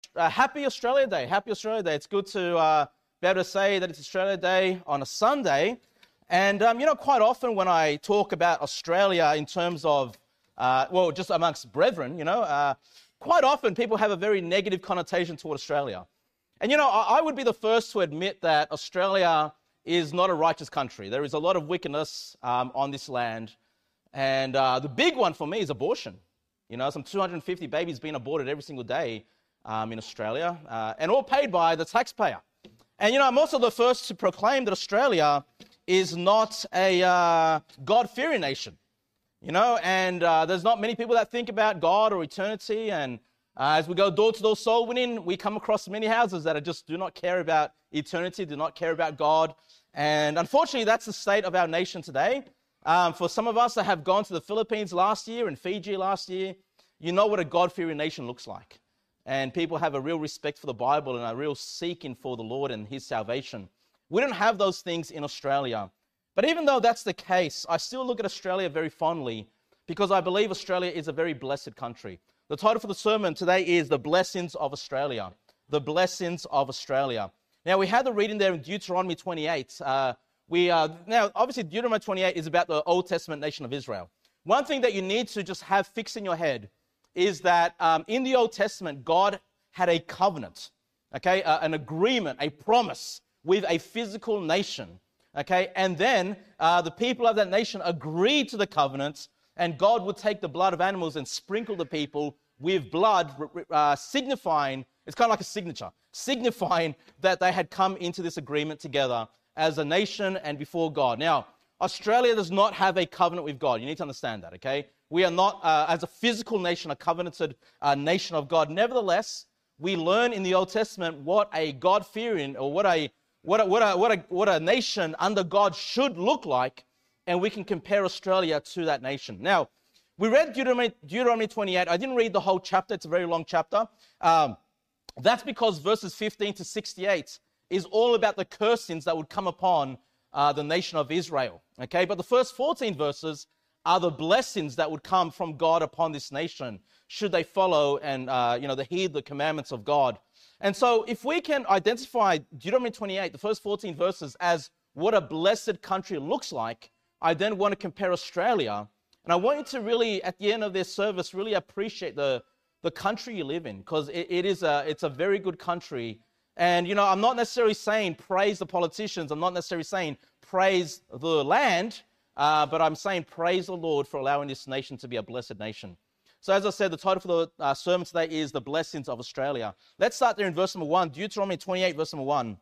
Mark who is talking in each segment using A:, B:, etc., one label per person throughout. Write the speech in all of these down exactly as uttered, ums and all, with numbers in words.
A: uh, happy Australia Day. Happy Australia Day. It's good to uh, be able to say that it's Australia Day on a Sunday. And, um, you know, quite often when I talk about Australia in terms of, uh, well, just amongst brethren, you know, uh, quite often people have a very negative connotation toward Australia. And, you know, I, I would be the first to admit that Australia is not a righteous country. There is a lot of wickedness um, on this land. And uh, the big one for me is abortion. You know, some two hundred fifty babies being aborted every single day um, in Australia, uh, and all paid by the taxpayer. And, you know, I'm also the first to proclaim that Australia is not a uh, God-fearing nation. You know, and uh, there's not many people that think about God or eternity. And uh, as we go door-to-door soul winning, we come across many houses that are just do not care about eternity, do not care about God. And unfortunately, that's the state of our nation today. Um, for some of us that have gone to the Philippines last year and Fiji last year, you know what a God-fearing nation looks like. And people have a real respect for the Bible and a real seeking for the Lord and his salvation. We don't have those things in Australia. But even though that's the case, I still look at Australia very fondly because I believe Australia is a very blessed country. The title for the sermon today is The Blessings of Australia. The Blessings of Australia. Now, we had the reading there in Deuteronomy twenty-eight. Uh, We uh, now, obviously, Deuteronomy twenty-eight is about the Old Testament nation of Israel. One thing that you need to just have fixed in your head is that um, in the Old Testament, God had a covenant, okay, uh, an agreement, a promise with a physical nation, okay, and then uh, the people of that nation agreed to the covenant, and God would take the blood of animals and sprinkle the people with blood, uh, signifying, it's kind of like a signature, signifying that they had come into this agreement together as a nation and before God. Now, Australia does not have a covenant with God. You need to understand that, okay? We are not, uh, as a physical nation, a covenanted uh, nation of God. Nevertheless, we learn in the Old Testament what a God-fearing or what a what a, what a what a what a nation under God should look like, and we can compare Australia to that nation. Now, we read Deuteronomy, Deuteronomy twenty-eight. I didn't read the whole chapter. It's a very long chapter. Um, that's because verses fifteen to sixty-eight is all about the cursings that would come upon uh, the nation of Israel. Okay, but the first fourteen verses are the blessings that would come from God upon this nation, should they follow and uh, you know, they heed the commandments of God. And so, if we can identify Deuteronomy twenty-eight, the first fourteen verses, as what a blessed country looks like, I then want to compare Australia, and I want you to really, at the end of this service, really appreciate the the country you live in, because it, it is a it's a very good country. And, you know, I'm not necessarily saying praise the politicians. I'm not necessarily saying praise the land, uh, but I'm saying praise the Lord for allowing this nation to be a blessed nation. So as I said, the title for the uh, sermon today is The Blessings of Australia. Let's start there in verse number one, Deuteronomy twenty-eight, verse number one.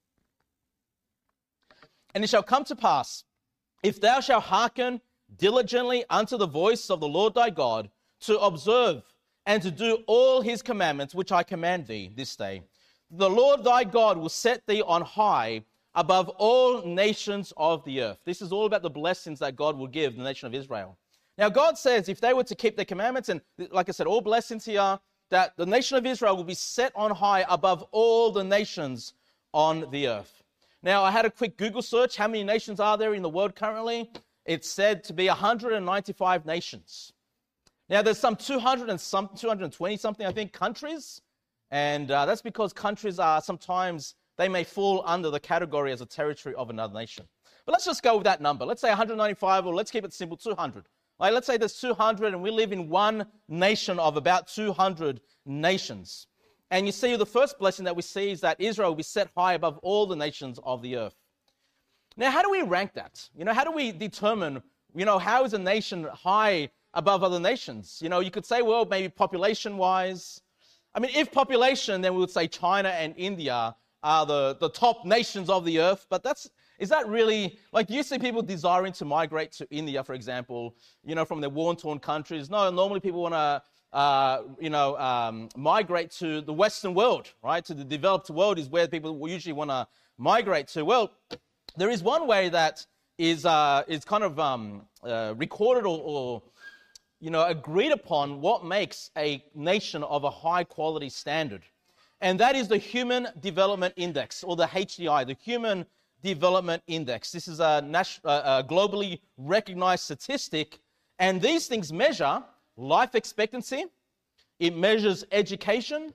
A: And it shall come to pass, if thou shalt hearken diligently unto the voice of the Lord thy God, to observe and to do all his commandments, which I command thee this day, the Lord thy God will set thee on high above all nations of the earth. This is all about the blessings that God will give the nation of Israel. Now, God says if they were to keep their commandments, and like I said, all blessings here, that the nation of Israel will be set on high above all the nations on the earth. Now, I had a quick Google search. How many nations are there in the world currently? It's said to be one hundred ninety-five nations. Now, there's some two hundred and some two hundred twenty something, I think, countries. And uh, that's because countries are sometimes, they may fall under the category as a territory of another nation. But let's just go with that number. Let's say one hundred ninety-five, or let's keep it simple, two hundred. Like, let's say there's two hundred, and we live in one nation of about two hundred nations. And you see, the first blessing that we see is that Israel will be set high above all the nations of the earth. Now, how do we rank that? You know, how do we determine, you know, how is a nation high above other nations? You know, you could say, well, maybe population-wise. I mean, if population, then we would say China and India are the, the top nations of the earth. But that's, is that really, like, do you see people desiring to migrate to India, for example, you know, from their war-torn countries? No, normally people want to, uh, you know, um, migrate to the Western world, right? To the developed world is where people usually want to migrate to. Well, there is one way that is uh, is kind of um, uh, recorded or, or you know, agreed upon what makes a nation of a high quality standard. And that is the Human Development Index, or the H D I, the Human Development Index. This is a, national, a globally recognized statistic, and these things measure life expectancy, it measures education,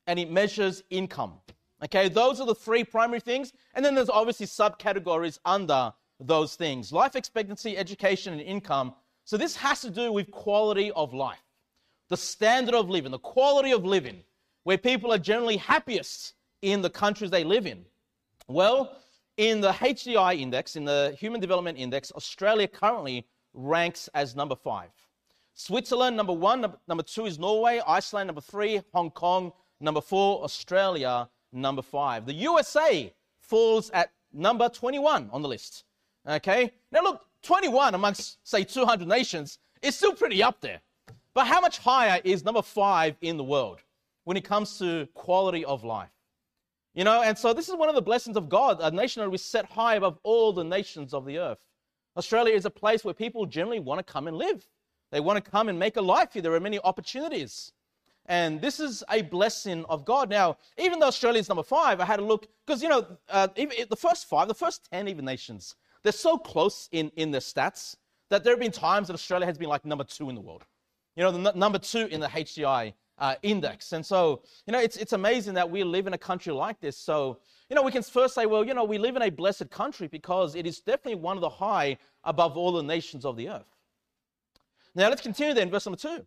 A: and it measures income. Okay, those are the three primary things. And then there's obviously subcategories under those things. Life expectancy, education, and income. So this has to do with quality of life, the standard of living, the quality of living, where people are generally happiest in the countries they live in. Well, in the H D I index, in the Human Development Index, Australia currently ranks as number five. Switzerland, number one. Number, number two is Norway. Iceland, number three. Hong Kong, number four. Australia, number five. The U S A falls at number twenty-one on the list. Okay? Now look, twenty-one amongst, say, two hundred nations is still pretty up there. But how much higher is number five in the world when it comes to quality of life? You know, and so this is one of the blessings of God, a nation that we set high above all the nations of the earth. Australia is a place where people generally want to come and live. They want to come and make a life here. There are many opportunities. And this is a blessing of God. Now, even though Australia is number five, I had a look, because, you know, uh, even the first five, the first ten even nations, they're so close in, in their stats that there have been times that Australia has been like number two in the world. You know, the n- number two in the H D I uh, index. And so, you know, it's, it's amazing that we live in a country like this. So, you know, we can first say, well, you know, we live in a blessed country because it is definitely one of the high above all the nations of the earth. Now, let's continue then, verse number two.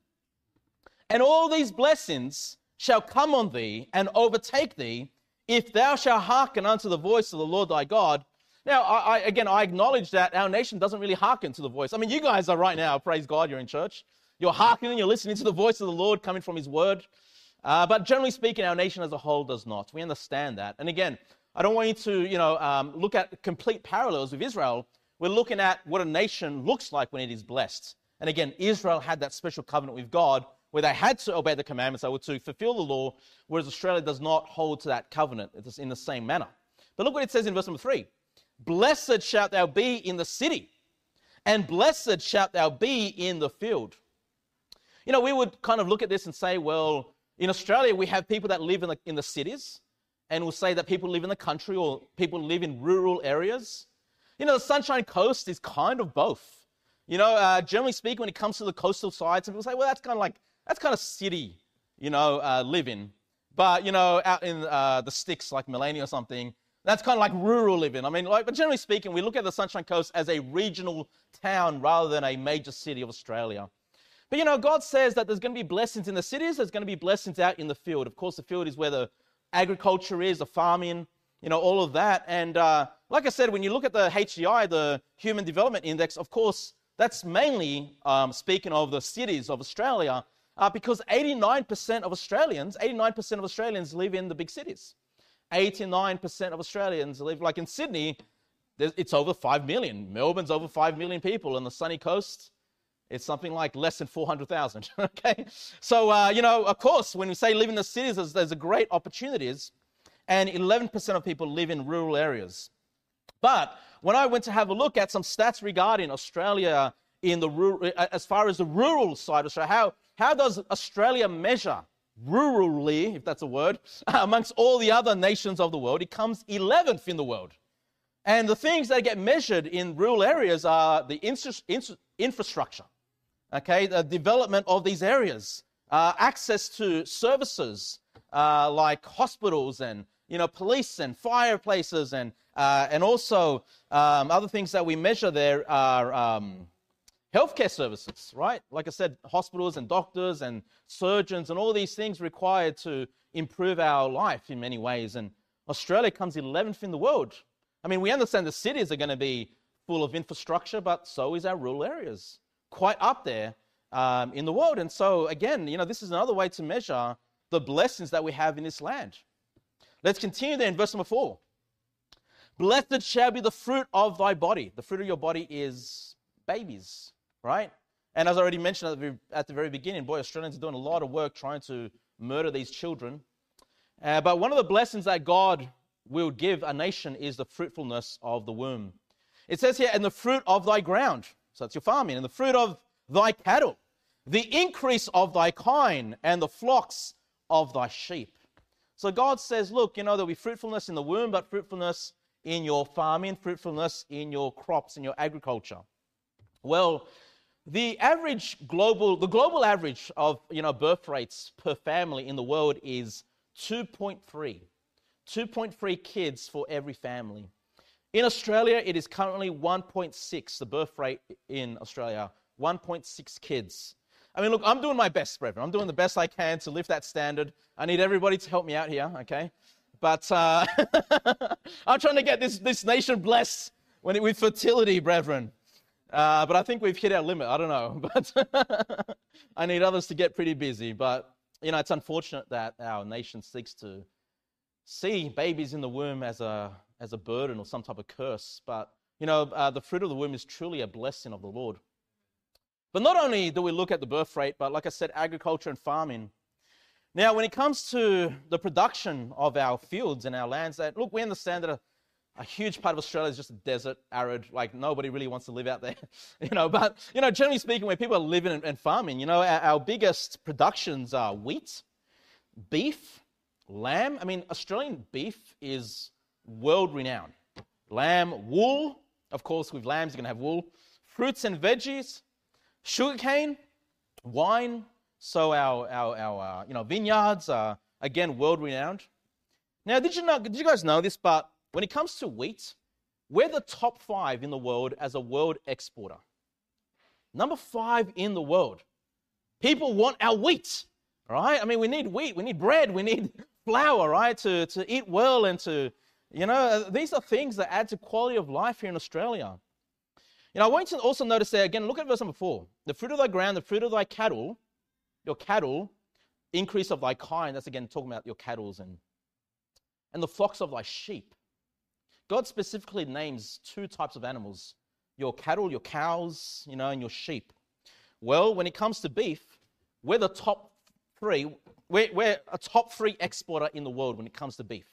A: And all these blessings shall come on thee and overtake thee if thou shalt hearken unto the voice of the Lord thy God. Now, I, I, again, I acknowledge that our nation doesn't really hearken to the voice. I mean, you guys are right now, praise God, you're in church. You're hearkening, you're listening to the voice of the Lord coming from his word. Uh, but generally speaking, our nation as a whole does not. We understand that. And again, I don't want you to, you know, um, look at complete parallels with Israel. We're looking at what a nation looks like when it is blessed. And again, Israel had that special covenant with God where they had to obey the commandments, they were to fulfill the law, whereas Australia does not hold to that covenant. It's in the same manner. But look what it says in verse number three. Blessed shalt thou be in the city, and blessed shalt thou be in the field. You know, we would kind of look at this and say, well, in Australia, we have people that live in the, in the cities, and we'll say that people live in the country or people live in rural areas. You know, the Sunshine Coast is kind of both. You know, uh, generally speaking, when it comes to the coastal side, some people say, well, that's kind of like, that's kind of city, you know, uh, living. But, you know, out in uh, the sticks like Maleny or something, that's kind of like rural living. I mean, like, but generally speaking, we look at the Sunshine Coast as a regional town rather than a major city of Australia. But, you know, God says that there's going to be blessings in the cities, there's going to be blessings out in the field. Of course, the field is where the agriculture is, the farming, you know, all of that. And uh, like I said, when you look at the H D I, the Human Development Index, of course, that's mainly um, speaking of the cities of Australia, uh, because eighty-nine percent of Australians, eighty-nine percent of Australians live in the big cities. eighty-nine percent of Australians live, like in Sydney, it's over five million. Melbourne's over five million people. On the sunny coast, it's something like less than four hundred thousand, okay? So, uh, you know, of course, when we say live in the cities, there's, there's a great opportunities, and eleven percent of people live in rural areas. But when I went to have a look at some stats regarding Australia in the rural, as far as the rural side of Australia, how, how does Australia measure rurally, if that's a word, amongst all the other nations of the world? It comes eleventh in the world. And the things that get measured in rural areas are the infra- infrastructure, okay, the development of these areas, uh, access to services uh, like hospitals and, you know, police and fireplaces, and uh, and also um, other things that we measure there are um, healthcare services, right? Like I said, hospitals and doctors and surgeons and all these things required to improve our life in many ways. And Australia comes eleventh in the world. I mean, we understand the cities are going to be full of infrastructure, but so is our rural areas, quite up there um, in the world. And so, again, you know, this is another way to measure the blessings that we have in this land. Let's continue there in verse number four. Blessed shall be the fruit of thy body. The fruit of your body is babies, right? And as I already mentioned at the very, at the very beginning, boy, Australians are doing a lot of work trying to murder these children. Uh, but one of the blessings that God will give a nation is the fruitfulness of the womb. It says here, and the fruit of thy ground, so that's your farming, and the fruit of thy cattle, the increase of thy kine, and the flocks of thy sheep. So God says, look, you know, there'll be fruitfulness in the womb, but fruitfulness in your farming, fruitfulness in your crops, in your agriculture. Well, the average global, the global average of, you know, birth rates per family in the world is two point three. two point three kids for every family. In Australia, it is currently one point six, the birth rate in Australia, one point six kids. I mean, look, I'm doing my best, brethren. I'm doing the best I can to lift that standard. I need everybody to help me out here, okay? But uh, I'm trying to get this, this nation blessed when it, with fertility, brethren. Uh, but I think we've hit our limit. I don't know. But I need others to get pretty busy. But, you know, it's unfortunate that our nation seeks to see babies in the womb as a as a burden or some type of curse. But, you know, uh, the fruit of the womb is truly a blessing of the Lord. But not only do we look at the birth rate, but like I said, agriculture and farming. Now, when it comes to the production of our fields and our lands, that look, we understand that a, a huge part of Australia is just a desert, arid, like nobody really wants to live out there, you know. But, you know, generally speaking, where people are living and, and farming, you know, our, our biggest productions are wheat, beef, lamb. I mean, Australian beef is world-renowned. Lamb, wool. Of course, with lambs, you're going to have wool. Fruits and veggies. Sugarcane, wine, so our, our, our uh, you know, vineyards are, again, world-renowned. Now, did you know, did you guys know this, but when it comes to wheat, we're the top five in the world as a world exporter. Number five in the world. People want our wheat, right? I mean, we need wheat, we need bread, we need flour, right, to, to eat well and to, you know, these are things that add to quality of life here in Australia. You know, I want you to also notice there, again, look at verse number four. The fruit of thy ground, the fruit of thy cattle, your cattle, increase of thy kind. That's again talking about your cattle and, and the flocks of thy sheep. God specifically names two types of animals, your cattle, your cows, you know, and your sheep. Well, when it comes to beef, we're the top three. We're, we're a top three exporter in the world when it comes to beef.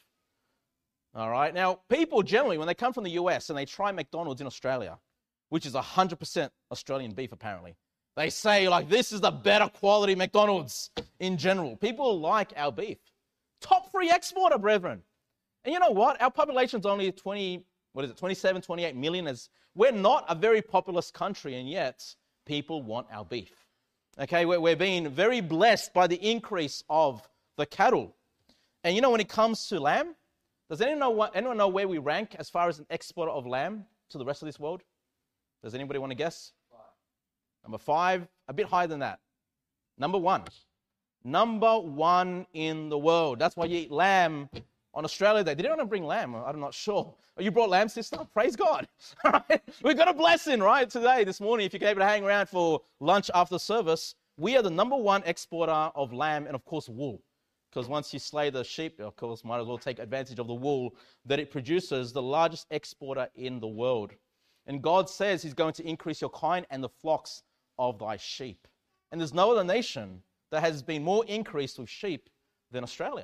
A: All right. Now, people generally, when they come from the U S and they try McDonald's in Australia, which is one hundred percent Australian beef, apparently. They say, like, this is the better quality McDonald's in general. People like our beef. Top three exporter, brethren. And you know what? Our population's only twenty, what is it, twenty-seven, twenty-eight million. Is, we're not a very populous country, and yet people want our beef. Okay, we're, we're being very blessed by the increase of the cattle. And you know, when it comes to lamb, does anyone know, what, anyone know where we rank as far as an exporter of lamb to the rest of this world? Does anybody want to guess? Five. Number five, a bit higher than that. Number one. Number one in the world. That's why you eat lamb on Australia Day. Did anyone bring lamb? I'm not sure. Oh, you brought lamb, sister? Praise God. All right. We've got a blessing, right, today, this morning. If you're able to hang around for lunch after service, we are the number one exporter of lamb and, of course, wool. Because once you slay the sheep, of course, might as well take advantage of the wool that it produces, the largest exporter in the world. And God says he's going to increase your kind and the flocks of thy sheep. And there's no other nation that has been more increased with sheep than Australia.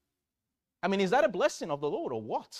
A: I mean, is that a blessing of the Lord or what?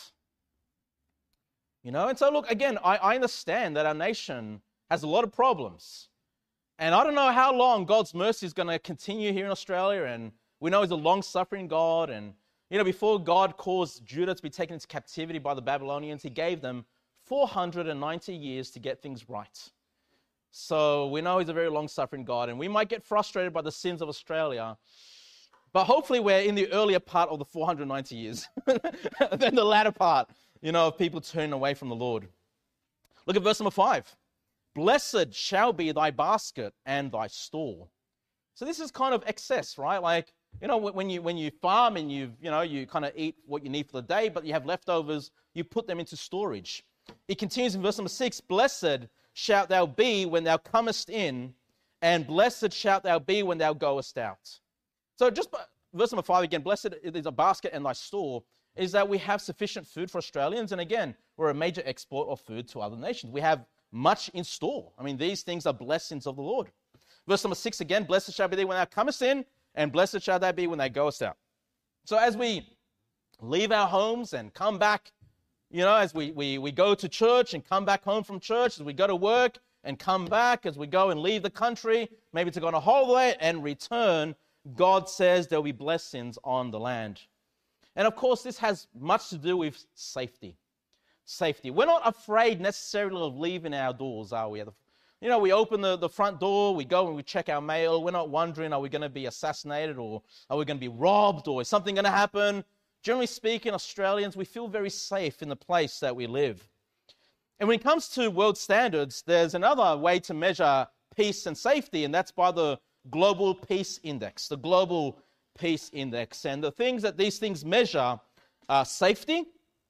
A: You know, and so look, again, I, I understand that our nation has a lot of problems. And I don't know how long God's mercy is going to continue here in Australia. And we know he's a long-suffering God. And, you know, before God caused Judah to be taken into captivity by the Babylonians, he gave them four hundred ninety years to get things right. So we know he's a very long-suffering God, and we might get frustrated by the sins of Australia, but hopefully we're in the earlier part of the four hundred ninety years than the latter part, you know, of people turning away from the Lord. Look at verse number five. Blessed shall be thy basket and thy store. So this is kind of excess, right? Like, you know, when you when you farm and you you know you kind of eat what you need for the day, but you have leftovers, you put them into storage. It continues in verse number six, blessed shalt thou be when thou comest in, and blessed shalt thou be when thou goest out. So just verse number five again, blessed is a basket and thy store, is that we have sufficient food for Australians. And again, we're a major export of food to other nations. We have much in store. I mean, these things are blessings of the Lord. Verse number six again, blessed shall be thee when thou comest in, and blessed shall thou be when thou goest out. So as we leave our homes and come back, you know, as we, we, we go to church and come back home from church, as we go to work and come back, as we go and leave the country, maybe to go on a holiday and return, God says there will be blessings on the land. And of course, this has much to do with safety. Safety. We're not afraid necessarily of leaving our doors, are we? The, You know, we open the, the front door, we go and we check our mail. We're not wondering, are we going to be assassinated or are we going to be robbed or is something going to happen? Generally speaking, Australians, we feel very safe in the place that we live. And when it comes to world standards, there's another way to measure peace and safety, and that's by the Global Peace Index, the Global Peace Index. And the things that these things measure are safety,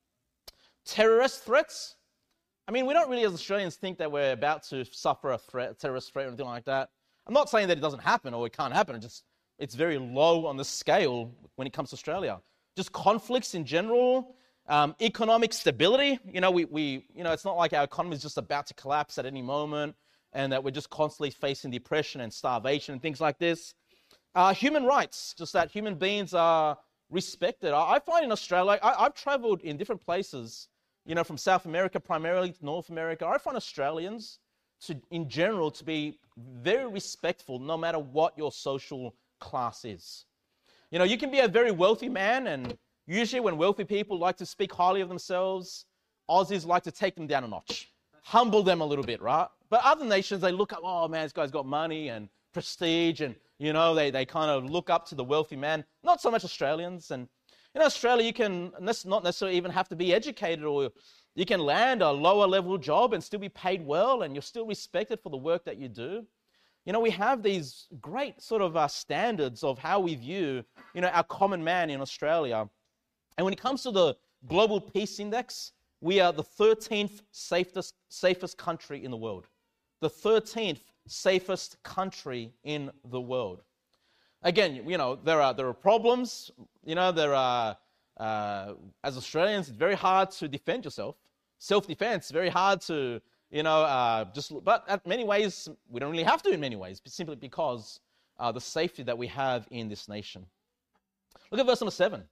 A: terrorist threats. I mean, we don't really as Australians think that we're about to suffer a threat, a terrorist threat or anything like that. I'm not saying that it doesn't happen or it can't happen. It just, it's very low on the scale when it comes to Australia. Just conflicts in general, um, economic stability. You know, we, we, you know, it's not like our economy is just about to collapse at any moment and that we're just constantly facing depression and starvation and things like this. Uh, human rights, just that human beings are respected. I, I find in Australia, I, I've traveled in different places, you know, from South America primarily to North America. I find Australians, to, in general, to be very respectful no matter what your social class is. You know, you can be a very wealthy man, and usually when wealthy people like to speak highly of themselves, Aussies like to take them down a notch, humble them a little bit, right? But other nations, they look up, oh man, this guy's got money and prestige, and, you know, they, they kind of look up to the wealthy man. Not so much Australians. And in Australia, you can not necessarily even have to be educated, or you can land a lower level job and still be paid well, and you're still respected for the work that you do. You know, we have these great sort of uh, standards of how we view, you know, our common man in Australia. And when it comes to the Global Peace Index, we are the thirteenth safest, safest country in the world. The thirteenth safest country in the world. Again, you know, there are there are problems. You know, there are, uh, as Australians, it's very hard to defend yourself. Self-defense, very hard to, you know, uh, just, but in many ways, we don't really have to in many ways, simply because uh, the safety that we have in this nation. Look at verse number seven.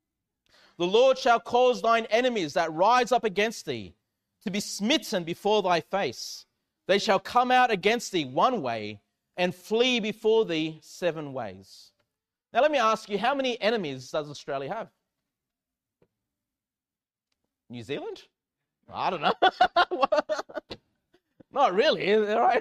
A: The Lord shall cause thine enemies that rise up against thee to be smitten before thy face. They shall come out against thee one way and flee before thee seven ways. Now let me ask you, how many enemies does Australia have? New Zealand? I don't know. Not really, right?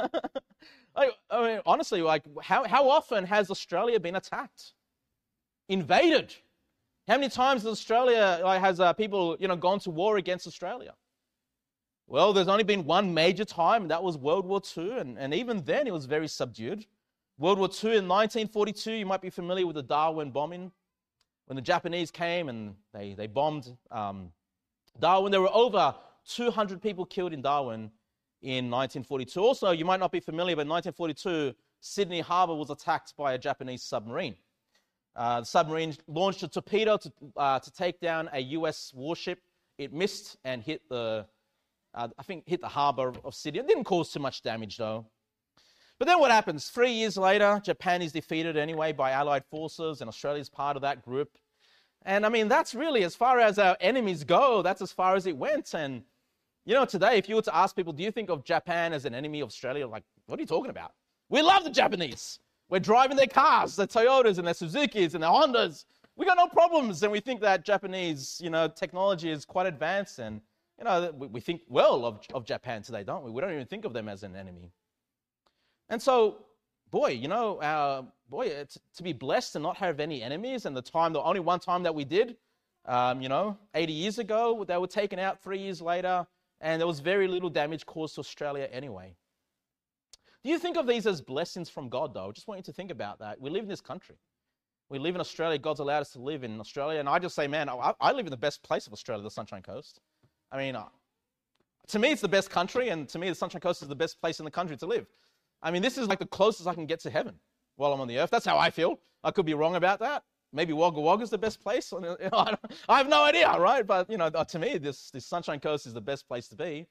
A: I, I mean, honestly, like, how, how often has Australia been attacked? Invaded? How many times has Australia, like, has uh, people, you know, gone to war against Australia? Well, there's only been one major time, and that was World War Two, and, and even then it was very subdued. World War Two in nineteen forty-two, you might be familiar with the Darwin bombing. When the Japanese came and they, they bombed um, Darwin, there were over two hundred people killed in Darwin in nineteen forty-two. Also, you might not be familiar, but in nineteen forty-two, Sydney Harbour was attacked by a Japanese submarine. Uh, the submarine launched a torpedo to, uh, to take down a U S warship. It missed and hit the, uh, I think, hit the harbour of Sydney. It didn't cause too much damage, though. But then what happens? Three years later, Japan is defeated anyway by Allied forces, and Australia's part of that group. And I mean, that's really, as far as our enemies go, that's as far as it went. And, you know, today, if you were to ask people, do you think of Japan as an enemy of Australia? Like, what are you talking about? We love the Japanese. We're driving their cars, their Toyotas and their Suzukis and their Hondas. We got no problems. And we think that Japanese, you know, technology is quite advanced. And, you know, we, we think well of, of Japan today, don't we? We don't even think of them as an enemy. And so, boy, you know, uh, boy, it's, to be blessed and not have any enemies, and the time, the only one time that we did, um, you know, eighty years ago, they were taken out three years later, and there was very little damage caused to Australia anyway. Do you think of these as blessings from God, though? I just want you to think about that. We live in this country. We live in Australia. God's allowed us to live in Australia, and I just say, man, I, I live in the best place of Australia, the Sunshine Coast. I mean, uh, to me, it's the best country, and to me, the Sunshine Coast is the best place in the country to live. I mean, this is like the closest I can get to heaven while I'm on the earth. That's how I feel. I could be wrong about that. Maybe Wagga Wagga is the best place. You know, I, don't, I have no idea, right? But, you know, to me, this, this Sunshine Coast is the best place to be.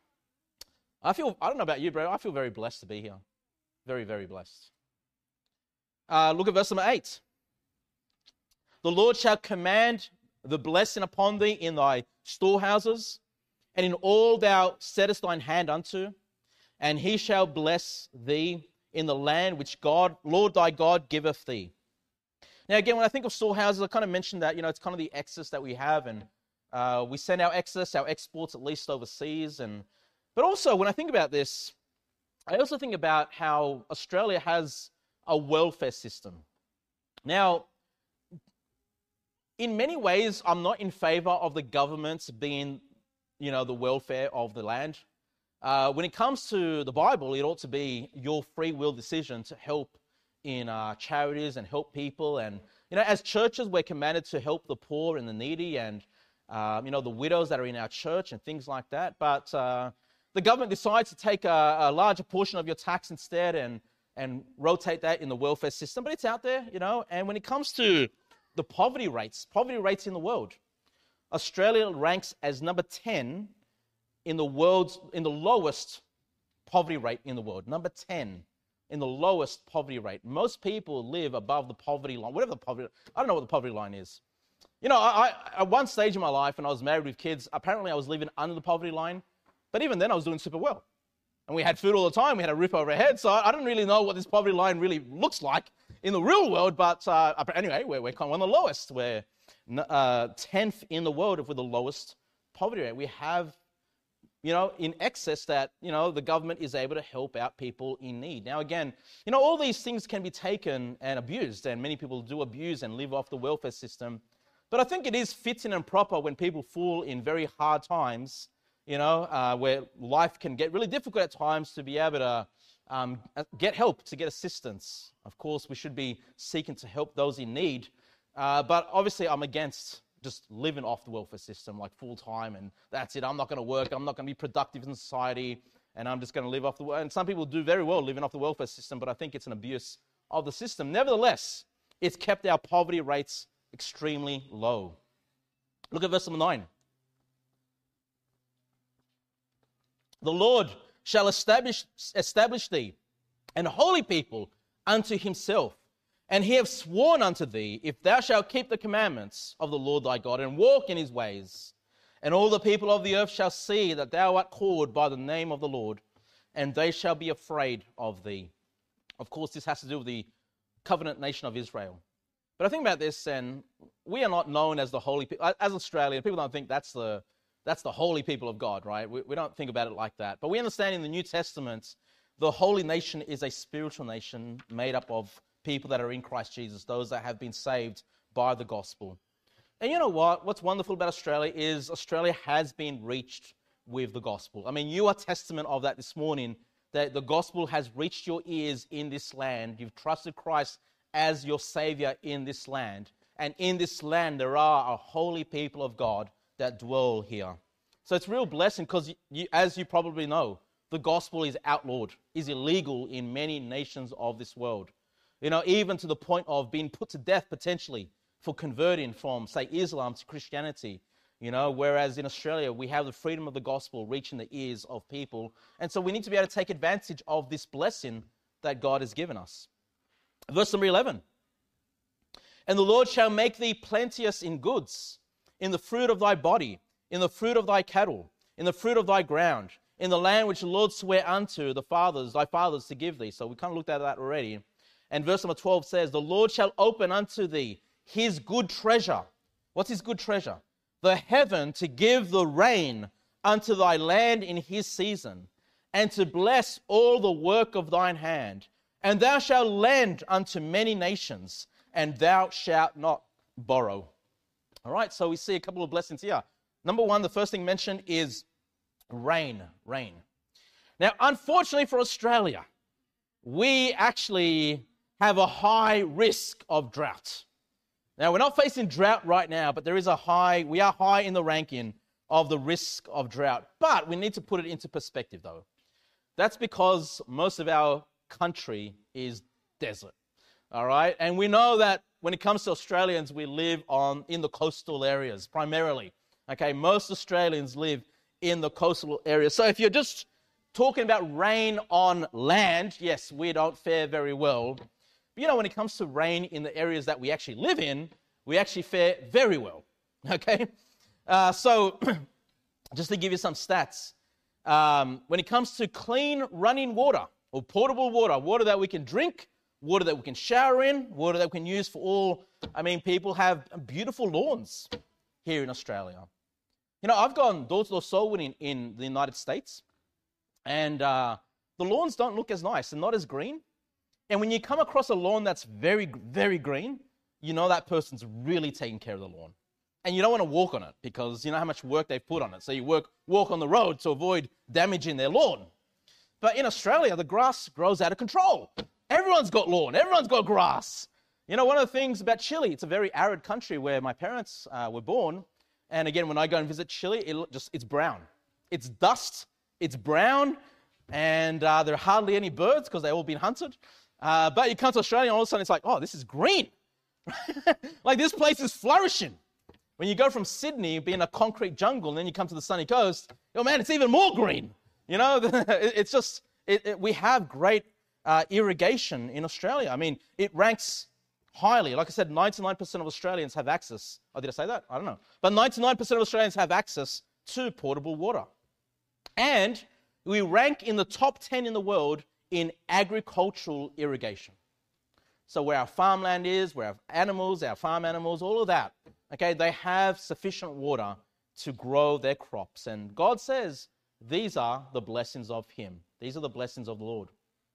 A: I feel, I don't know about you, bro. I feel very blessed to be here. Very, very blessed. Uh, look at verse number eight. The Lord shall command the blessing upon thee in thy storehouses, and in all thou settest thine hand unto, and he shall bless thee in the land which God, Lord thy God, giveth thee. Now, again, when I think of storehouses, I kind of mentioned that, you know, it's kind of the excess that we have, and uh, we send our excess, our exports, at least overseas. And but also, when I think about this, I also think about how Australia has a welfare system. Now, in many ways, I'm not in favor of the government being, you know, the welfare of the land. Uh, when it comes to the Bible, it ought to be your free will decision to help in uh, charities and help people. And, you know, as churches, we're commanded to help the poor and the needy and, uh, you know, the widows that are in our church and things like that. But uh, the government decides to take a, a larger portion of your tax instead and, and rotate that in the welfare system. But it's out there, you know. And when it comes to the poverty rates, poverty rates in the world, Australia ranks as number ten in the world's, in the lowest poverty rate in the world. Number ten in the lowest poverty rate. Most people live above the poverty line, whatever the poverty, I don't know what the poverty line is. You know, I, I, at one stage in my life when I was married with kids, apparently I was living under the poverty line, but even then I was doing super well. And we had food all the time, we had a roof over our head, so I, I didn't really know what this poverty line really looks like in the real world, but uh, anyway, we're, we're kind of one of the lowest. We're uh, tenth in the world with the lowest poverty rate. We have, you know, in excess that, you know, the government is able to help out people in need. Now, again, you know, all these things can be taken and abused, and many people do abuse and live off the welfare system. But I think it is fitting and proper when people fall in very hard times, you know, uh, where life can get really difficult at times, to be able to um, get help, to get assistance. Of course, we should be seeking to help those in need. Uh, but obviously, I'm against just living off the welfare system like full time, and that's it. I'm not going to work. I'm not going to be productive in society, and I'm just going to live off the. And some people do very well living off the welfare system, but I think it's an abuse of the system. Nevertheless, it's kept our poverty rates extremely low. Look at verse number nine. The Lord shall establish establish thee an holy people unto himself. And he hath sworn unto thee, if thou shalt keep the commandments of the Lord thy God, and walk in his ways, and all the people of the earth shall see that thou art called by the name of the Lord, and they shall be afraid of thee. Of course, this has to do with the covenant nation of Israel. But I think about this, and we are not known as the holy people. As Australian, people don't think that's the that's the holy people of God, right? We, we don't think about it like that. But we understand in the New Testament, the holy nation is a spiritual nation made up of people that are in Christ Jesus, those that have been saved by the gospel. And you know what? What's wonderful about Australia is Australia has been reached with the gospel. I mean, you are testament of that this morning, that the gospel has reached your ears in this land. You've trusted Christ as your Savior in this land. And in this land, there are a holy people of God that dwell here. So it's a real blessing because, you, as you probably know, the gospel is outlawed, is illegal in many nations of this world. You know, even to the point of being put to death potentially for converting from, say, Islam to Christianity. You know, whereas in Australia, we have the freedom of the gospel reaching the ears of people. And so we need to be able to take advantage of this blessing that God has given us. Verse number eleven. And the Lord shall make thee plenteous in goods, in the fruit of thy body, in the fruit of thy cattle, in the fruit of thy ground, in the land which the Lord sware unto the fathers, thy fathers to give thee. So we kind of looked at that already. And verse number twelve says, the Lord shall open unto thee his good treasure. What's his good treasure? The heaven, to give the rain unto thy land in his season, and to bless all the work of thine hand. And thou shalt lend unto many nations, and thou shalt not borrow. All right, so we see a couple of blessings here. Number one, the first thing mentioned is rain, rain. Now, unfortunately for Australia, we actually have a high risk of drought. Now, we're not facing drought right now, but there is a high, we are high in the ranking of the risk of drought. But we need to put it into perspective, though. That's because most of our country is desert, all right? And we know that when it comes to Australians, we live on in the coastal areas primarily, okay? Most Australians live in the coastal areas. So if you're just talking about rain on land, yes, we don't fare very well. But you know, when it comes to rain in the areas that we actually live in, we actually fare very well, okay? Uh, so just to give you some stats, um, when it comes to clean running water or potable water, water that we can drink, water that we can shower in, water that we can use for all, I mean, people have beautiful lawns here in Australia. You know, I've gone door-to-door soul winning in the United States, and uh, the lawns don't look as nice and not as green. And when you come across a lawn that's very, very green, you know that person's really taking care of the lawn. And you don't want to walk on it because you know how much work they've put on it. So you work, walk on the road to avoid damaging their lawn. But in Australia, the grass grows out of control. Everyone's got lawn. Everyone's got grass. You know, one of the things about Chile, it's a very arid country where my parents uh, were born. And again, when I go and visit Chile, it just it's brown. It's dust. It's brown. And uh, there are hardly any birds because they've all been hunted. Uh, but you come to Australia and all of a sudden it's like, oh, this is green. Like this place is flourishing. When you go from Sydney being a concrete jungle and then you come to the sunny coast, oh man, it's even more green. You know, it's just, it, it, we have great uh, irrigation in Australia. I mean, it ranks highly. Like I said, ninety-nine percent of Australians have access. Oh, did I say that? I don't know. But ninety-nine percent of Australians have access to potable water. And we rank in the top ten in the world in agricultural irrigation. So where our farmland is, where our animals, our farm animals, all of that, okay, they have sufficient water to grow their crops. And God says these are the blessings of Him. These are the blessings of the Lord.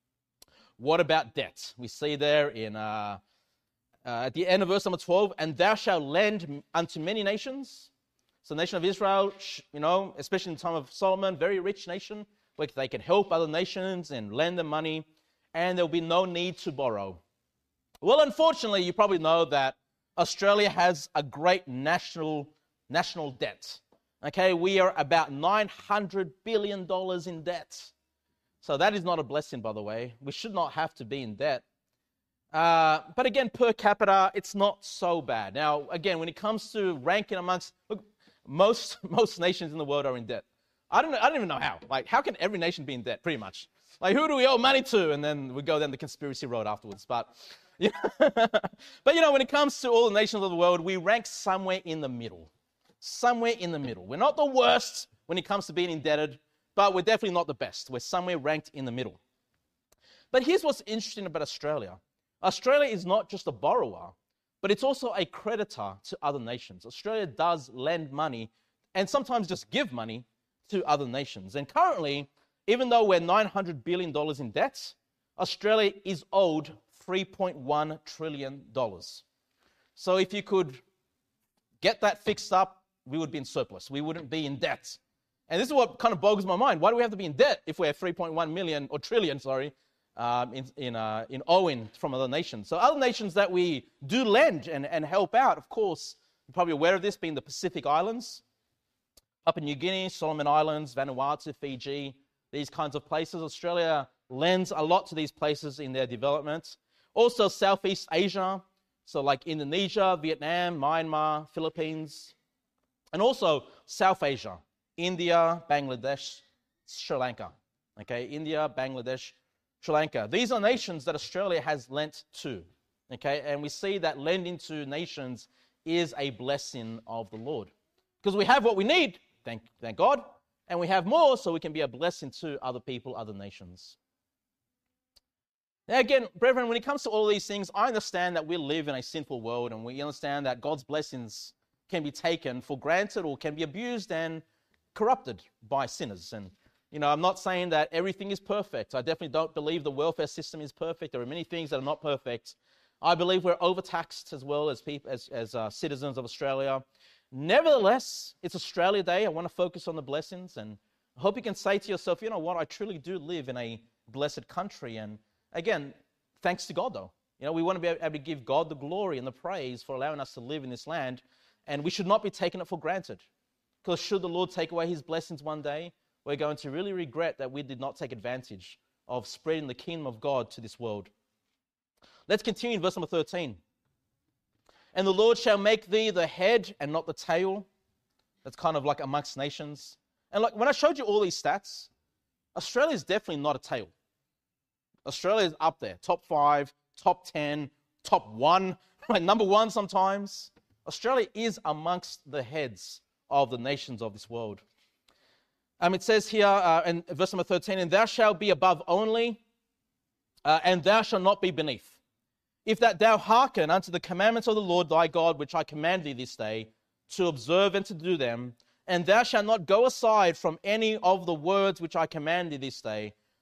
A: What about debt? We see there in uh, uh, at the end of verse number twelve, and thou shalt lend unto many nations. So the nation of Israel, you know, especially in the time of Solomon, very rich nation, where they can help other nations and lend them money, and there will be no need to borrow. Well, unfortunately, you probably know that Australia has a great national national debt. Okay, we are about nine hundred billion dollars in debt. So that is not a blessing, by the way. We should not have to be in debt. Uh, but again, per capita, it's not so bad. Now, again, when it comes to ranking amongst, look, most most nations in the world are in debt. I don't know, I don't even know how. Like, how can every nation be in debt, pretty much? Like, who do we owe money to? And then we go down the conspiracy road afterwards. But, you know, but, you know, when it comes to all the nations of the world, we rank somewhere in the middle. Somewhere in the middle. We're not the worst when it comes to being indebted, but we're definitely not the best. We're somewhere ranked in the middle. But here's what's interesting about Australia. Australia is not just a borrower, but it's also a creditor to other nations. Australia does lend money and sometimes just give money to other nations. And currently, even though we're nine hundred billion dollars in debt, Australia is owed three point one trillion dollars. So if you could get that fixed up, we would be in surplus. We wouldn't be in debt. And this is what kind of boggles my mind. Why do we have to be in debt if we're three point one million, or trillion, sorry, um, in in, uh, in owing from other nations? So other nations that we do lend and, and help out, of course, you're probably aware of this, being the Pacific Islands, Papua New Guinea, Solomon Islands, Vanuatu, Fiji, these kinds of places. Australia lends a lot to these places in their development. Also Southeast Asia, so like Indonesia, Vietnam, Myanmar, Philippines, and also South Asia, India, Bangladesh, Sri Lanka. Okay, India, Bangladesh, Sri Lanka. These are nations that Australia has lent to. Okay, and we see that lending to nations is a blessing of the Lord. Because we have what we need, thank, thank God, and we have more so we can be a blessing to other people, other nations. Now again, brethren, when it comes to all these things, I understand that we live in a sinful world, and we understand that God's blessings can be taken for granted or can be abused and corrupted by sinners. And, you know, I'm not saying that everything is perfect. I definitely don't believe the welfare system is perfect. There are many things that are not perfect. I believe we're overtaxed as well as people, as, as uh, citizens of Australia. Nevertheless, it's Australia Day. I want to focus on the blessings, and I hope you can say to yourself, you know what, I truly do live in a blessed country. And again, thanks to God, though. You know, we want to be able to give God the glory and the praise for allowing us to live in this land, and we should not be taking it for granted. Because should the Lord take away His blessings one day, we're going to really regret that we did not take advantage of spreading the kingdom of God to this world. Let's continue in verse number thirteen. And the Lord shall make thee the head and not the tail. That's kind of like amongst nations. And like when I showed you all these stats, Australia is definitely not a tail. Australia is up there, top five, top ten, top one, like number one sometimes. Australia is amongst the heads of the nations of this world. Um, it says here uh, in verse number thirteen, and thou shalt be above only, uh, and thou shalt not be beneath. If that thou hearken unto the commandments of the Lord thy God, which I command thee this day, to observe and to do them, and thou shalt not go aside from any of the words which I command thee this day,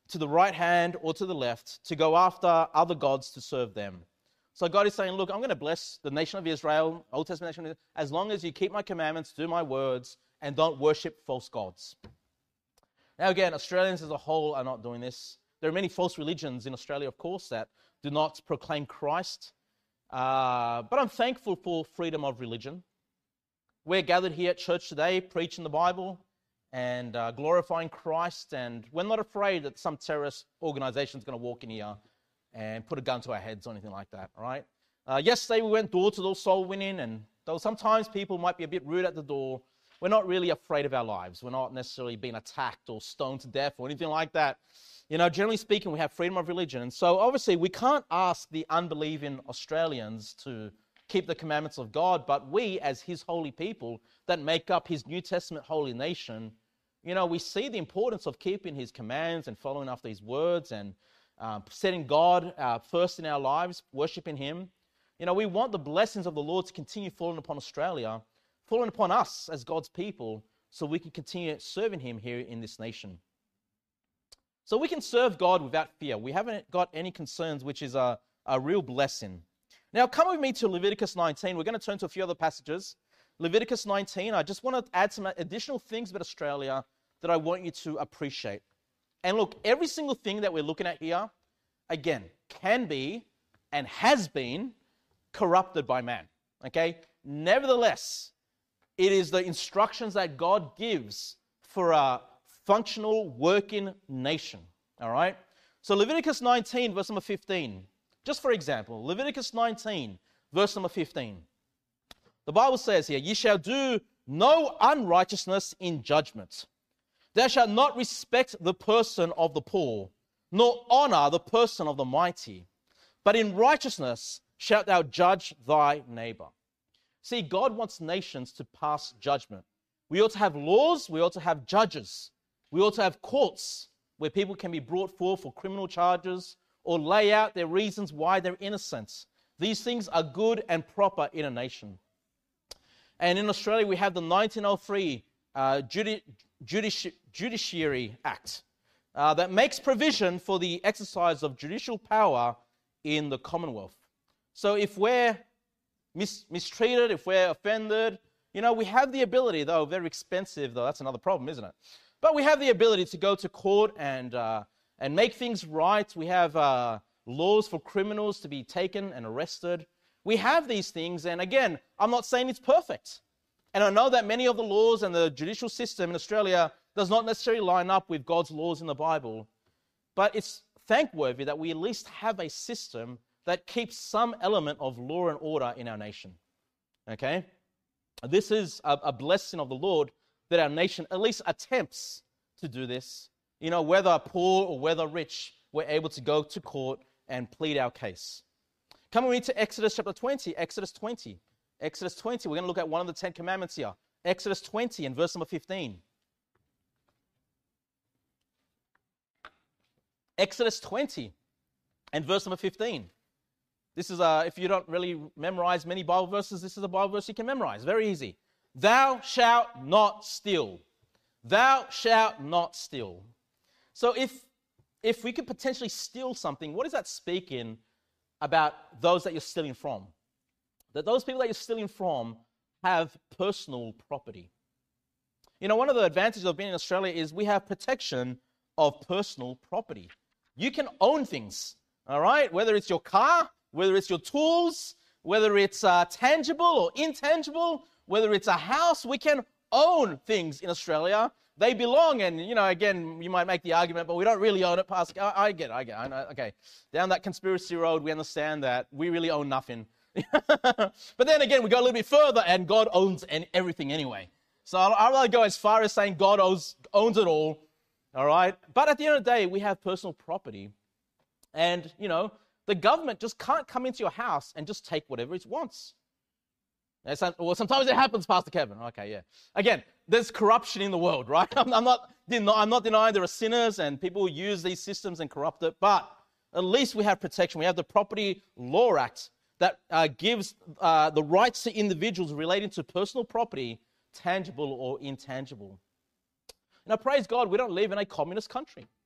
A: to the right hand or to the left to go after other gods to serve them. So God is saying, look, I'm going to bless the nation of Israel, Old Testament nation, as long as you keep my commandments, do my words, and don't worship false gods. Now again, Australians as a whole are not doing this. There are many false religions in Australia, of course, that do not proclaim Christ. Uh, but I'm thankful for freedom of religion. We're gathered here at church today, preaching the Bible and uh, glorifying Christ, and we're not afraid that some terrorist organization is going to walk in here and put a gun to our heads or anything like that, all right? Uh, yesterday we went door-to-door soul winning, and though sometimes people might be a bit rude at the door, we're not really afraid of our lives. We're not necessarily being attacked or stoned to death or anything like that. You know, generally speaking, we have freedom of religion, and so obviously we can't ask the unbelieving Australians to keep the commandments of God, but we, as his holy people that make up his New Testament holy nation, you know, we see the importance of keeping his commands and following after his words and um, setting God uh, first in our lives, worshiping him. You know, we want the blessings of the Lord to continue falling upon Australia, falling upon us as God's people, so we can continue serving him here in this nation. So we can serve God without fear. We haven't got any concerns, which is a, a real blessing. Now, come with me to Leviticus nineteen. We're going to turn to a few other passages. Leviticus nineteen, I just want to add some additional things about Australia that I want you to appreciate. And look, every single thing that we're looking at here, again, can be and has been corrupted by man, okay? Nevertheless, it is the instructions that God gives for a functional, working nation, all right? So Leviticus nineteen, verse number fifteen. Just for example, Leviticus nineteen, verse number fifteen. The Bible says here, "Ye shall do no unrighteousness in judgment. Thou shalt not respect the person of the poor, nor honor the person of the mighty. But in righteousness shalt thou judge thy neighbor." See, God wants nations to pass judgment. We ought to have laws. We ought to have judges. We ought to have courts where people can be brought forth for criminal charges or lay out their reasons why they're innocent. These things are good and proper in a nation. And in Australia, we have the nineteen oh three uh, Judi- Judici- Judiciary Act uh, that makes provision for the exercise of judicial power in the Commonwealth. So if we're mis- mistreated, if we're offended, you know, we have the ability, though very expensive, though that's another problem, isn't it? But we have the ability to go to court and uh, and make things right. We have uh, laws for criminals to be taken and arrested. We have these things, and again, I'm not saying it's perfect. And I know that many of the laws and the judicial system in Australia does not necessarily line up with God's laws in the Bible, but it's thankworthy that we at least have a system that keeps some element of law and order in our nation. Okay? This is a, a blessing of the Lord that our nation at least attempts to do this. You know, whether poor or whether rich, we're able to go to court and plead our case. Come with me to Exodus chapter twenty. Exodus twenty. Exodus twenty. We're going to look at one of the Ten Commandments here. Exodus twenty and verse number fifteen. Exodus twenty and verse number fifteen. This is, a, if you don't really memorize many Bible verses, this is a Bible verse you can memorize. Very easy. Thou shalt not steal. Thou shalt not steal. So if if we could potentially steal something, what is that speaking about those that you're stealing from? That those people that you're stealing from have personal property. You know, one of the advantages of being in Australia is we have protection of personal property. You can own things, all right? Whether it's your car, whether it's your tools, whether it's uh, tangible or intangible, whether it's a house, we can own things in Australia. They belong, and, you know, again, you might make the argument, but we don't really own it, Pastor. I, I get it, I get it. I know, okay, down that conspiracy road, we understand that we really own nothing. But then again, we go a little bit further, and God owns everything anyway. So I'd rather go as far as saying God owns, owns it all, all right? But at the end of the day, we have personal property, and, you know, the government just can't come into your house and just take whatever it wants. Well, sometimes it happens, Pastor Kevin. Okay, yeah. Again, there's corruption in the world, right? I'm, I'm not, I'm not denying there are sinners and people who use these systems and corrupt it, but at least we have protection. We have the Property Law Act that uh, gives uh, the rights to individuals relating to personal property, tangible or intangible. Now, praise God, we don't live in a communist country.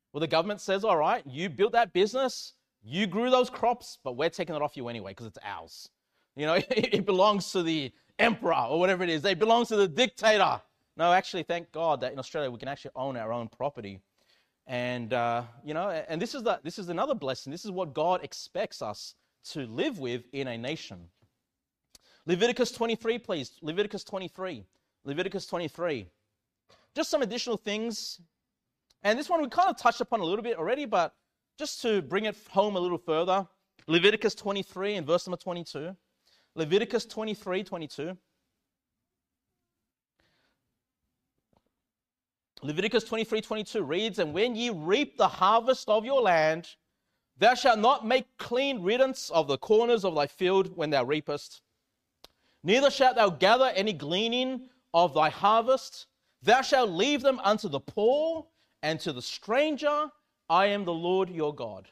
A: Well, the government says, all right, you built that business, you grew those crops, but we're taking it off you anyway because it's ours. You know, it, it belongs to the emperor or whatever it is. It belongs to the dictator. No, actually, thank God that in Australia we can actually own our own property. And, uh, you know, and this is, the, this is another blessing. This is what God expects us to live with in a nation. Leviticus twenty-three, please. Leviticus twenty-three. Leviticus twenty-three. Just some additional things. And this one we kind of touched upon a little bit already, but just to bring it home a little further. Leviticus twenty-three and verse number twenty-two. Leviticus twenty-three, twenty-two. Leviticus twenty-three, twenty-two reads, "And when ye reap the harvest of your land, thou shalt not make clean riddance of the corners of thy field when thou reapest. Neither shalt thou gather any gleaning of thy harvest. Thou shalt leave them unto the poor and to the stranger. I am the Lord your God."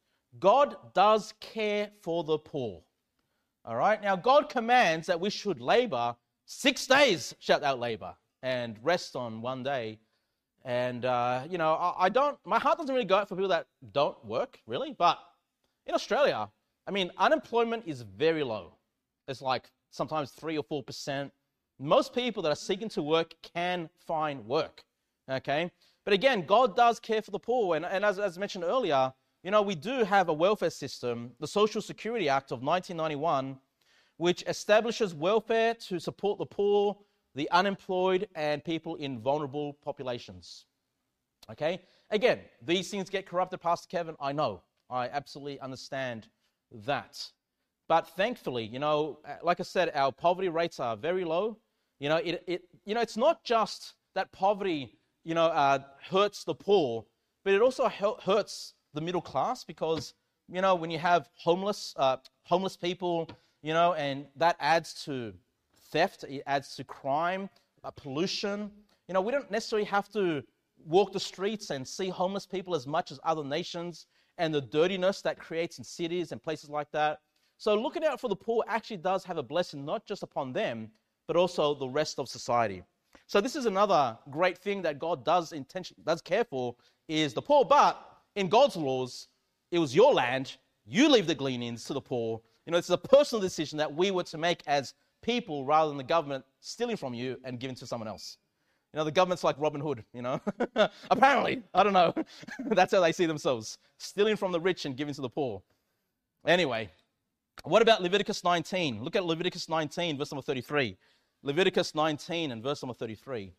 A: God does care for the poor. All right? Now, God commands that we should labor. Six days shalt thou labor and rest on one day. And, uh, you know, I, I don't, my heart doesn't really go out for people that don't work, really. But in Australia, I mean, unemployment is very low. It's like sometimes three or four percent. Most people that are seeking to work can find work, okay? But again, God does care for the poor. And, and as, as mentioned earlier, you know, we do have a welfare system, the Social Security Act of nineteen ninety-one, which establishes welfare to support the poor, the unemployed, and people in vulnerable populations. Okay? Again, these things get corrupted, Pastor Kevin. I know. I absolutely understand that. But thankfully, you know, like I said, our poverty rates are very low. You know, it, it you know, it's not just that poverty, you know, uh, hurts the poor, but it also hurts the middle class because, you know, when you have homeless, uh, homeless people, you know, and that adds to theft, it adds to crime, uh, pollution. You know, we don't necessarily have to walk the streets and see homeless people as much as other nations and the dirtiness that creates in cities and places like that. So looking out for the poor actually does have a blessing, not just upon them, but also the rest of society. So this is another great thing that God does intention, does care for, is the poor. But in God's laws, it was your land. You leave the gleanings to the poor. You know, it's a personal decision that we were to make as people rather than the government stealing from you and giving to someone else. You know, the government's like Robin Hood, you know. Apparently, I don't know. That's how they see themselves, stealing from the rich and giving to the poor. Anyway, what about Leviticus nineteen? Look at Leviticus nineteen, verse number thirty-three. Leviticus nineteen and verse number thirty-three.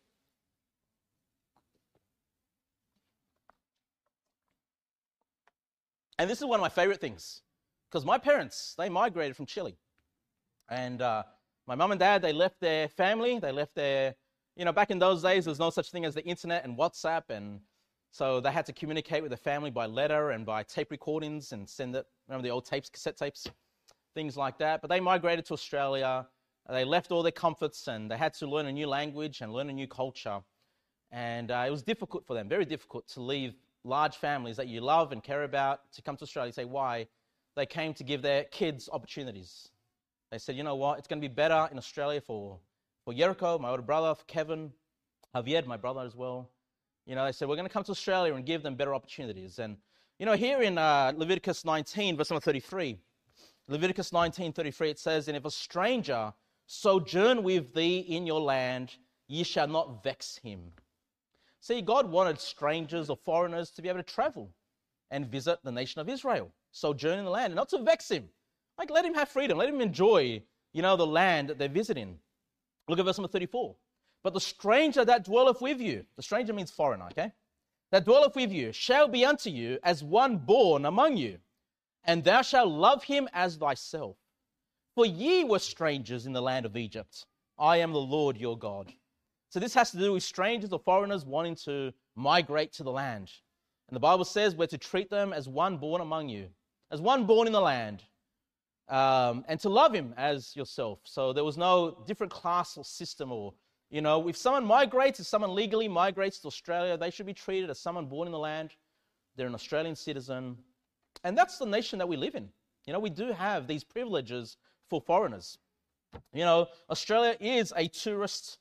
A: And this is one of my favorite things, because my parents, they migrated from Chile. And uh, my mum and dad, they left their family, they left their, you know, back in those days, there was no such thing as the internet and WhatsApp, and so they had to communicate with the family by letter and by tape recordings and send it, remember the old tapes, cassette tapes, things like that. But they migrated to Australia, they left all their comforts, and they had to learn a new language and learn a new culture. And uh, it was difficult for them, very difficult to leave large families that you love and care about to come to Australia. You say, why? They came to give their kids opportunities. They said, you know what, it's going to be better in Australia for, for Jericho, my older brother, for Kevin, Javier, my brother as well. You know, they said, we're going to come to Australia and give them better opportunities. And, you know, here in uh, Leviticus nineteen, verse number thirty-three, Leviticus nineteen, thirty-three, it says, "And if a stranger sojourn with thee in your land, ye shall not vex him." See, God wanted strangers or foreigners to be able to travel and visit the nation of Israel, sojourn in the land, and not to vex him. Like, let him have freedom. Let him enjoy, you know, the land that they're visiting. Look at verse number thirty-four. "But the stranger that dwelleth with you," the stranger means foreigner, okay? "That dwelleth with you shall be unto you as one born among you, and thou shalt love him as thyself. For ye were strangers in the land of Egypt. I am the Lord your God." So this has to do with strangers or foreigners wanting to migrate to the land. And the Bible says we're to treat them as one born among you, as one born in the land. Um, and to love him as yourself. So there was no different class or system, or, you know, if someone migrates, if someone legally migrates to Australia, they should be treated as someone born in the land. They're an Australian citizen. And that's the nation that we live in. You know, we do have these privileges for foreigners. You know, Australia is a tourist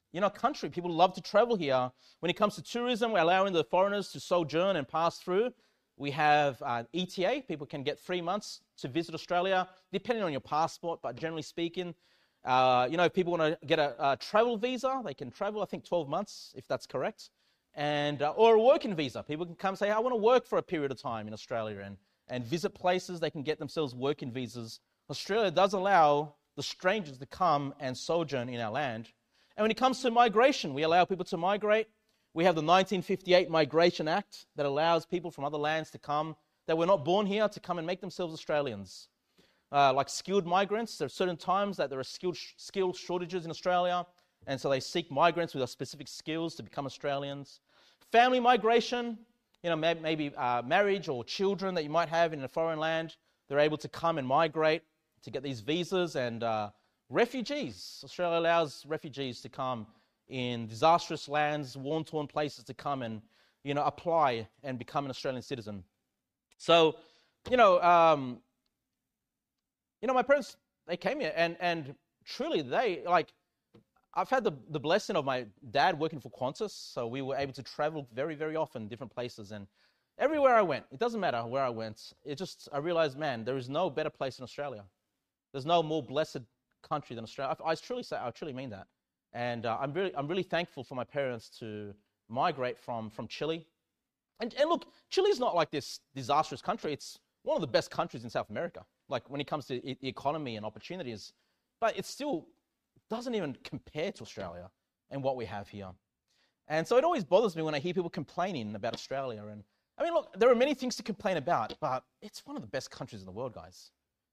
A: you know, country. People love to travel here. When it comes to tourism, we're allowing the foreigners to sojourn and pass through. We have uh, E T A. People can get three months to visit Australia, depending on your passport, but generally speaking, uh, you know, if people want to get a, a travel visa, they can travel, I think, twelve months, if that's correct, and uh, or a working visa. People can come say, I want to work for a period of time in Australia and, and visit places. They can get themselves working visas. Australia does allow the strangers to come and sojourn in our land. And when it comes to migration, we allow people to migrate. We have the nineteen fifty-eight Migration Act that allows people from other lands to come that were not born here to come and make themselves Australians. Uh, like skilled migrants, there are certain times that there are skilled, skilled shortages in Australia, and so they seek migrants with specific skills to become Australians. Family migration, you know, maybe uh, marriage or children that you might have in a foreign land, they're able to come and migrate to get these visas. And uh, refugees, Australia allows refugees to come in disastrous lands, war-torn places, to come and, you know, apply and become an Australian citizen. So, you know, um, you know, my parents, they came here, and and truly they, like, I've had the, the blessing of my dad working for Qantas, so we were able to travel very, very often, different places, and everywhere I went, it doesn't matter where I went, it just, I realized, man, there is no better place in Australia. There's no more blessed country than Australia. I, I truly say, I truly mean that. And uh, I'm really, I'm really thankful for my parents to migrate from, from Chile. And, and look, Chile is not like this disastrous country. It's one of the best countries in South America, like when it comes to e- economy and opportunities. But it still doesn't even compare to Australia and what we have here. And so it always bothers me when I hear people complaining about Australia. And I mean, look, there are many things to complain about, but it's one of the best countries in the world, guys.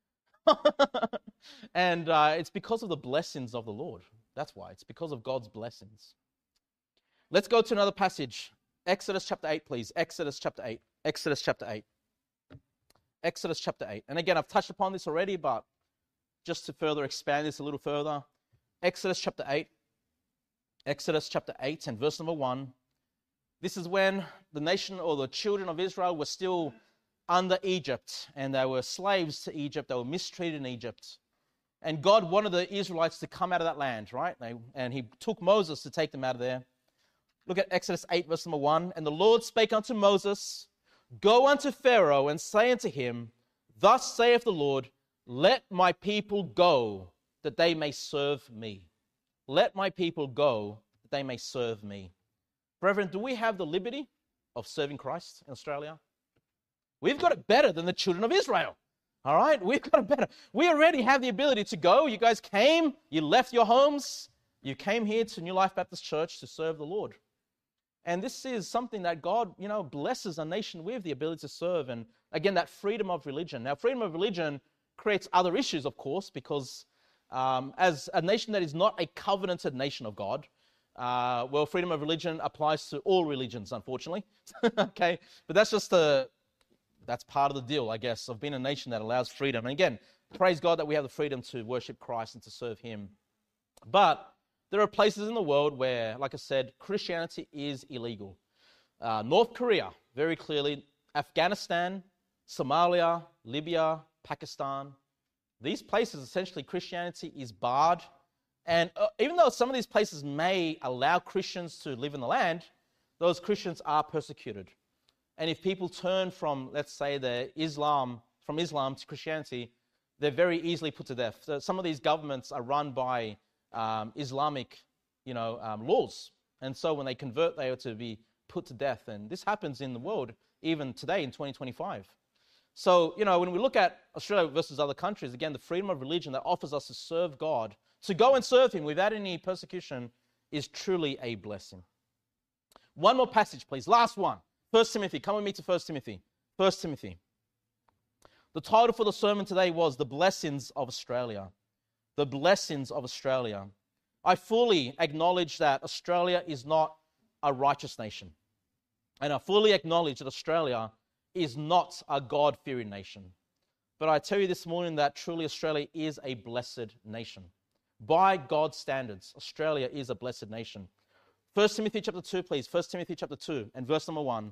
A: And uh, it's because of the blessings of the Lord. That's why. It's because of God's blessings. Let's go to another passage. Exodus chapter eight, please. Exodus chapter eight. Exodus chapter eight. Exodus chapter eight. And again, I've touched upon this already, but just to further expand this a little further. Exodus chapter eight. Exodus chapter eight and verse number one. This is when the nation or the children of Israel were still under Egypt, and they were slaves to Egypt. They were mistreated in Egypt. And God wanted the Israelites to come out of that land, right? They, and he took Moses to take them out of there. Look at Exodus eight, verse number one. And the Lord spake unto Moses, Go unto Pharaoh, and say unto him, Thus saith the Lord, Let my people go, that they may serve me. Let my people go, that they may serve me. Brethren, do we have the liberty of serving Christ in Australia? We've got it better than the children of Israel. All right? We've got it better. We already have the ability to go. You guys came, you left your homes, you came here to New Life Baptist Church to serve the Lord. And this is something that God, you know, blesses a nation with, the ability to serve. And again, that freedom of religion. Now, freedom of religion creates other issues, of course, because um, as a nation that is not a covenanted nation of God, uh, well, freedom of religion applies to all religions, unfortunately. Okay? But that's just a... That's part of the deal, I guess, of being a nation that allows freedom. And again, praise God that we have the freedom to worship Christ and to serve him. But there are places in the world where, like I said, Christianity is illegal. Uh, North Korea, very clearly. Afghanistan, Somalia, Libya, Pakistan. These places, essentially, Christianity is barred. And uh, even though some of these places may allow Christians to live in the land, those Christians are persecuted. And if people turn from, let's say, the Islam, from Islam to Christianity, they're very easily put to death. So some of these governments are run by um, Islamic, you know, um, laws. And so when they convert, they are to be put to death. And this happens in the world, even today in twenty twenty-five. So, you know, when we look at Australia versus other countries, again, the freedom of religion that offers us to serve God, to go and serve him without any persecution, is truly a blessing. One more passage, please. Last one. First Timothy. Come with me to First Timothy. First Timothy. The title for the sermon today was The Blessings of Australia. The Blessings of Australia. I fully acknowledge that Australia is not a righteous nation. And I fully acknowledge that Australia is not a God-fearing nation. But I tell you this morning that truly Australia is a blessed nation. By God's standards, Australia is a blessed nation. First Timothy chapter two, please. First Timothy chapter two and verse number one.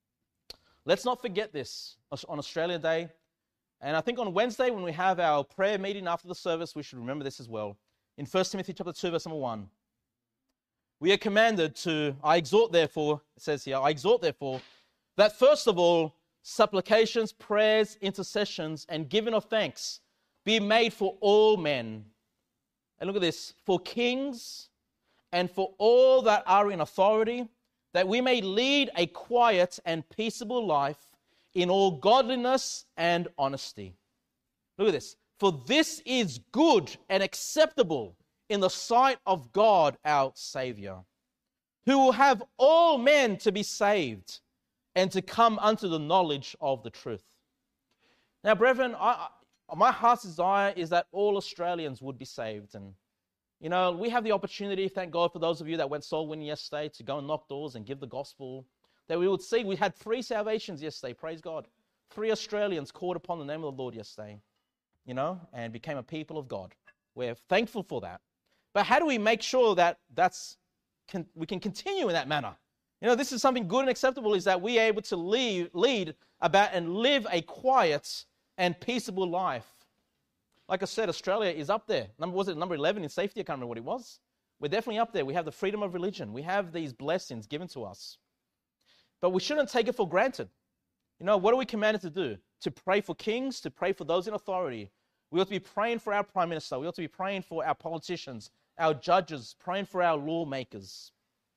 A: Let's not forget this on Australia Day. And I think on Wednesday when we have our prayer meeting after the service, we should remember this as well. In First Timothy chapter two, verse number one. we are commanded to, I exhort therefore, it says here, I exhort therefore, that first of all, supplications, prayers, intercessions, and giving of thanks be made for all men. And look at this, for kings and for all that are in authority, that we may lead a quiet and peaceable life in all godliness and honesty. Look at this. For this is good and acceptable in the sight of God our Savior, who will have all men to be saved and to come unto the knowledge of the truth. Now, brethren, I, I, my heart's desire is that all Australians would be saved. And, you know, we have the opportunity, thank God for those of you that went soul winning yesterday, to go and knock doors and give the gospel, that we would see. We had three salvations yesterday, praise God. Three Australians called upon the name of the Lord yesterday, you know, and became a people of God. We're thankful for that. But how do we make sure that that's can, we can continue in that manner? You know, this is something good and acceptable, is that we are able to lead, lead about and live a quiet and peaceable life. Like I said, Australia is up there. Number, was it number eleven in safety? I can't remember what it was. We're definitely up there. We have the freedom of religion. We have these blessings given to us. But we shouldn't take it for granted. You know, what are we commanded to do? To pray for kings, to pray for those in authority. We ought to be praying for our prime minister. We ought to be praying for our politicians, our judges, praying for our lawmakers.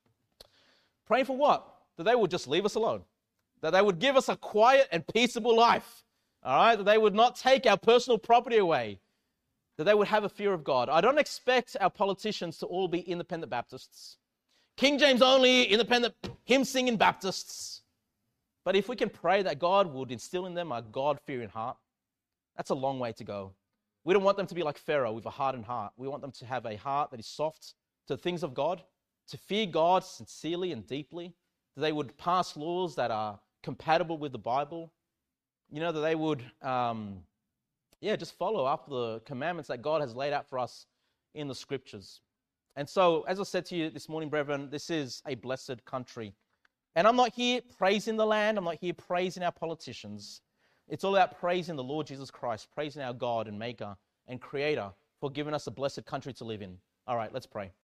A: Praying for what? That they would just leave us alone. That they would give us a quiet and peaceable life. All right? That they would not take our personal property away. That they would have a fear of God. I don't expect our politicians to all be independent Baptists. King James only, independent, hymn-singing Baptists. But if we can pray that God would instill in them a God-fearing heart, that's a long way to go. We don't want them to be like Pharaoh with a hardened heart. We want them to have a heart that is soft to the things of God, to fear God sincerely and deeply, that they would pass laws that are compatible with the Bible, you know, that they would, um, yeah, just follow up the commandments that God has laid out for us in the Scriptures. And so, as I said to you this morning, brethren, this is a blessed country. And I'm not here praising the land. I'm not here praising our politicians. It's all about praising the Lord Jesus Christ, praising our God and Maker and Creator for giving us a blessed country to live in. All right, let's pray.